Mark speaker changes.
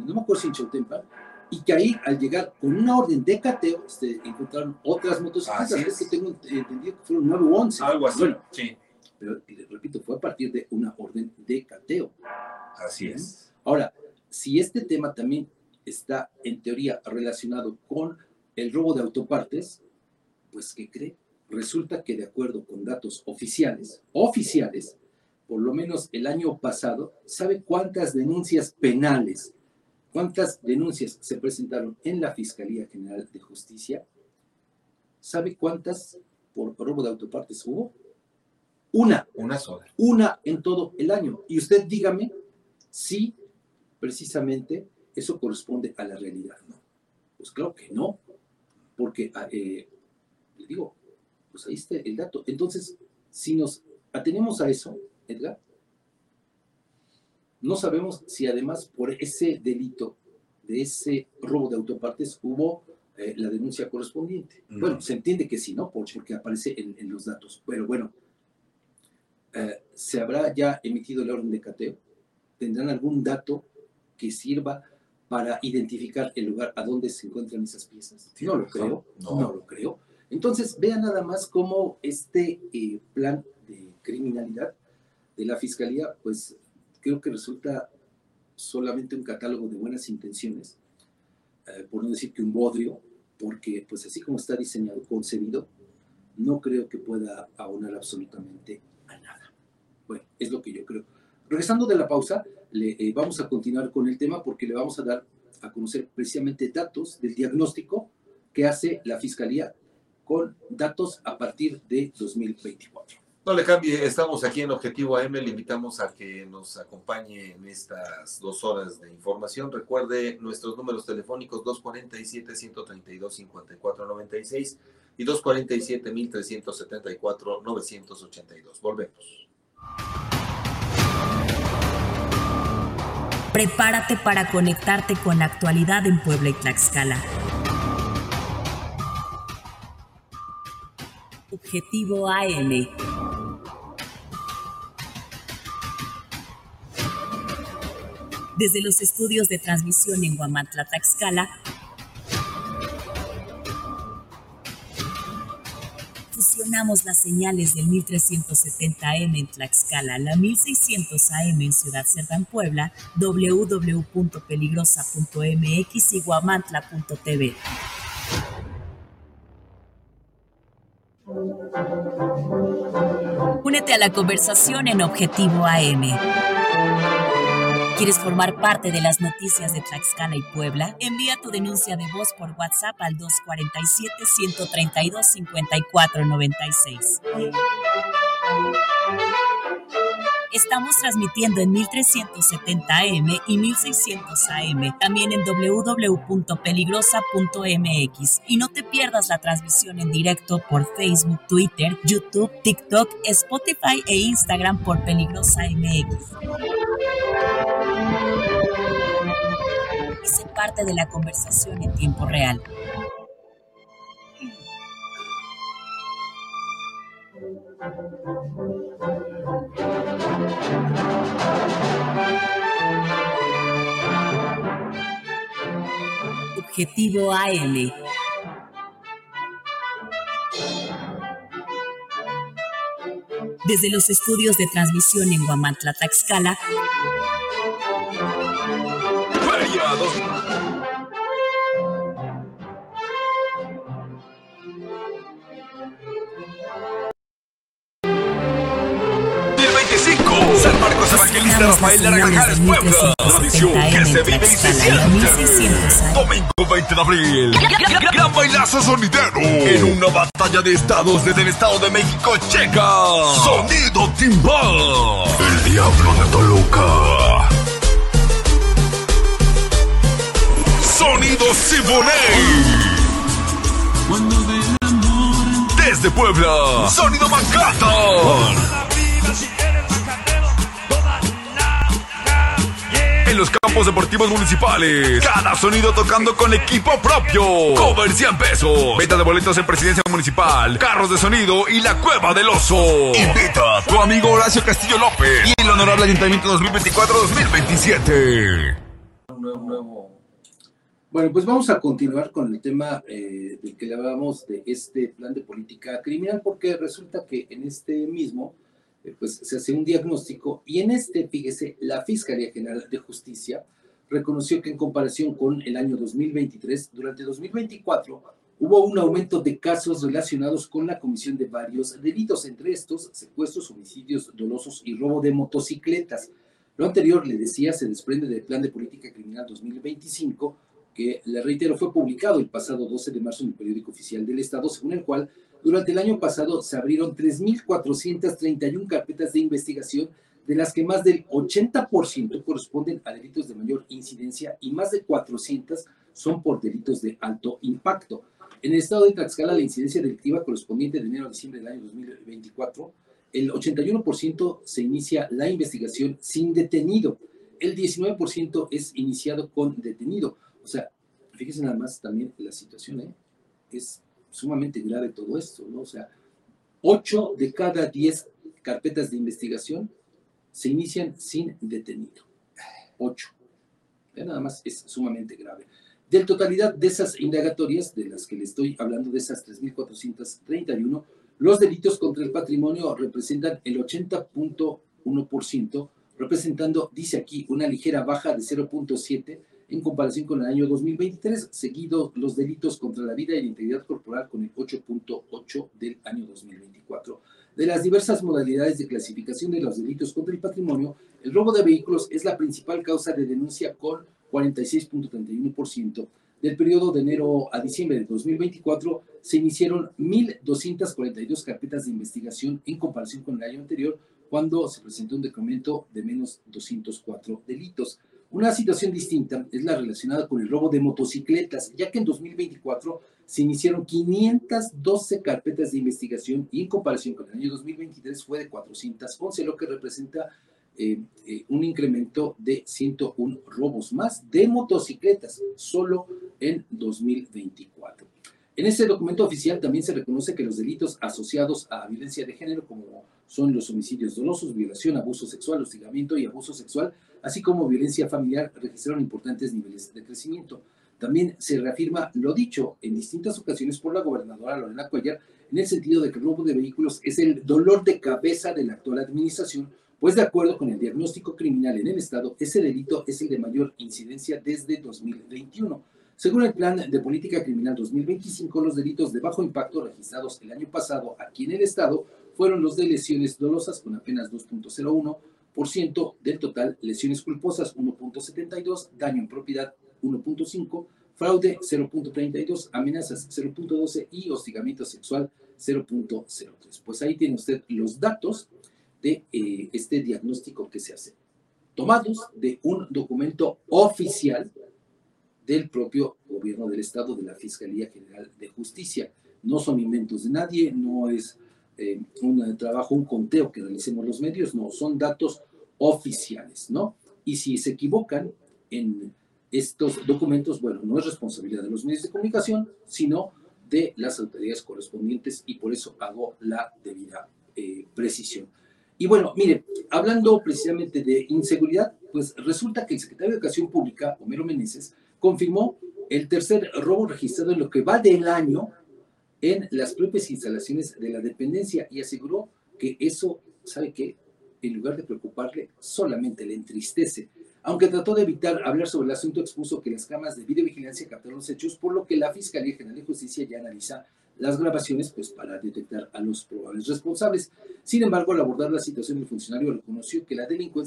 Speaker 1: no me acuerdo si en Chautempan, y que ahí al llegar con una orden de cateo encontraron otras motocicletas, que tengo entendido que fueron 9 u 11.
Speaker 2: Algo así, bueno, sí.
Speaker 1: Pero repito, fue a partir de una orden de cateo.
Speaker 2: Así es.
Speaker 1: Ahora, si este tema también está en teoría relacionado con el robo de autopartes, pues ¿qué cree? Resulta que de acuerdo con datos oficiales, por lo menos el año pasado, ¿sabe cuántas denuncias penales, cuántas denuncias se presentaron en la Fiscalía General de Justicia? ¿Sabe cuántas por robo de autopartes hubo? Una sola. Una en todo el año. Y usted dígame si precisamente eso corresponde a la realidad, ¿no? Pues claro que no, porque, le digo, pues ahí está el dato. Entonces, si nos atenemos a eso, Edgar, no sabemos si además por ese delito de ese robo de autopartes hubo la denuncia correspondiente. Bueno, se entiende que sí, ¿no? Porque aparece en los datos. Pero bueno, ¿se habrá ya emitido la orden de cateo? ¿Tendrán algún dato que sirva para identificar el lugar a donde se encuentran esas piezas? No lo creo, no lo creo. Entonces, vean nada más cómo este plan de criminalidad de la Fiscalía, pues creo que resulta solamente un catálogo de buenas intenciones, por no decir que un bodrio, porque pues así como está diseñado, concebido, no creo que pueda aunar absolutamente a nada. Bueno, es lo que yo creo. Regresando de la pausa, vamos a continuar con el tema porque le vamos a dar a conocer precisamente datos del diagnóstico que hace la Fiscalía con datos a partir de 2024.
Speaker 2: No le cambie, estamos aquí en Objetivo AM, le invitamos a que nos acompañe en estas 2 horas de información. Recuerde nuestros números telefónicos 247-132-5496 y 247-1374-982. Volvemos.
Speaker 3: Prepárate para conectarte con la actualidad en Puebla y Tlaxcala. Objetivo AM. Desde los estudios de transmisión en Huamantla, Tlaxcala, fusionamos las señales del 1370 AM en Tlaxcala, la 1600 AM en Ciudad Cerdán, Puebla, www.peligrosa.mx y huamantla.tv. Únete a la conversación en Objetivo AM. ¿Quieres formar parte de las noticias de Tlaxcala y Puebla? Envía tu denuncia de voz por WhatsApp al 247-132-5496. Estamos transmitiendo en 1370 AM y 1600 AM, también en www.peligrosa.mx. Y no te pierdas la transmisión en directo por Facebook, Twitter, YouTube, TikTok, Spotify e Instagram por Peligrosa MX. Y sé parte de la conversación en tiempo real. Objetivo AM. Desde los estudios de transmisión en Huamantla, Tlaxcala,
Speaker 4: San Marcos Evangelista Rafael de Grajales, Puebla. Tradición que se vive y se siente. Domingo 20 de abril. Gran bailazo sonidero. En una batalla de estados desde el Estado de México checa. Sonido Timbal. El Diablo de Toluca. Sonido Siboney. Desde Puebla. Sonido Manhattan. En los campos deportivos municipales, cada sonido tocando con equipo propio. Cover 100 pesos. Venta de boletos en Presidencia Municipal, Carros de Sonido y la Cueva del Oso. Invita a tu amigo Horacio Castillo López y el Honorable Ayuntamiento 2024-2027.
Speaker 2: un nuevo...
Speaker 1: Bueno, pues vamos a continuar con el tema del que le hablábamos de este plan de política criminal, porque resulta que en este mismo, pues se hace un diagnóstico y en este, fíjese, la Fiscalía General de Justicia reconoció que en comparación con el año 2023, durante 2024 hubo un aumento de casos relacionados con la comisión de varios delitos, entre estos secuestros, homicidios dolosos y robo de motocicletas. Lo anterior, le decía, se desprende del Plan de Política Criminal 2025, que, le reitero, fue publicado el pasado 12 de marzo en el Periódico Oficial del Estado, según el cual durante el año pasado se abrieron 3.431 carpetas de investigación, de las que más del 80% corresponden a delitos de mayor incidencia y más de 400 son por delitos de alto impacto. En el estado de Tlaxcala, la incidencia delictiva correspondiente de enero a diciembre del año 2024, el 81% se inicia la investigación sin detenido, el 19% es iniciado con detenido. O sea, fíjense nada más también la situación, es sumamente grave todo esto, ¿no? O sea, 8 de cada 10 carpetas de investigación se inician sin detenido. 8. Ya nada más es sumamente grave. De la totalidad de esas indagatorias, de las que le estoy hablando, de esas 3.431, los delitos contra el patrimonio representan el 80.1%, representando, dice aquí, una ligera baja de 0.7 en comparación con el año 2023, seguido los delitos contra la vida y la integridad corporal con el 8.8 del año 2024. De las diversas modalidades de clasificación de los delitos contra el patrimonio, el robo de vehículos es la principal causa de denuncia con 46.31%. Del periodo de enero a diciembre de 2024 se iniciaron 1.242 carpetas de investigación en comparación con el año anterior, cuando se presentó un decremento de menos 204 delitos. Una situación distinta es la relacionada con el robo de motocicletas, ya que en 2024 se iniciaron 512 carpetas de investigación y en comparación con el año 2023 fue de 411, lo que representa un incremento de 101 robos más de motocicletas solo en 2024. En este documento oficial también se reconoce que los delitos asociados a violencia de género, como son los homicidios dolosos, violación, abuso sexual, hostigamiento y abuso sexual, así como violencia familiar, registraron importantes niveles de crecimiento. También se reafirma lo dicho en distintas ocasiones por la gobernadora Lorena Cuellar, en el sentido de que el robo de vehículos es el dolor de cabeza de la actual administración, pues de acuerdo con el diagnóstico criminal en el estado, ese delito es el de mayor incidencia desde 2021. Según el Plan de Política Criminal 2025, los delitos de bajo impacto registrados el año pasado aquí en el estado fueron los de lesiones dolosas con apenas 2.01% del total, lesiones culposas 1.72%, daño en propiedad 1.5%, fraude 0.32%, amenazas 0.12% y hostigamiento sexual 0.03%. Pues ahí tiene usted los datos de este diagnóstico que se hace, tomados de un documento oficial del propio gobierno del estado, de la Fiscalía General de Justicia. No son inventos de nadie, no es un trabajo, un conteo que realicemos los medios, no, son datos oficiales, ¿no? Y si se equivocan en estos documentos, bueno, no es responsabilidad de los medios de comunicación, sino de las autoridades correspondientes, y por eso hago la debida precisión. Y bueno, mire, hablando precisamente de inseguridad, pues resulta que el secretario de Educación Pública, Homero Meneses, confirmó el tercer robo registrado en lo que va del año en las propias instalaciones de la dependencia y aseguró que eso, ¿sabe qué? En lugar de preocuparle, solamente le entristece. Aunque trató de evitar hablar sobre el asunto, expuso que las cámaras de videovigilancia captaron los hechos, por lo que la Fiscalía General de Justicia ya analiza las grabaciones pues, para detectar a los probables responsables. Sin embargo, al abordar la situación, el funcionario reconoció que la delincuencia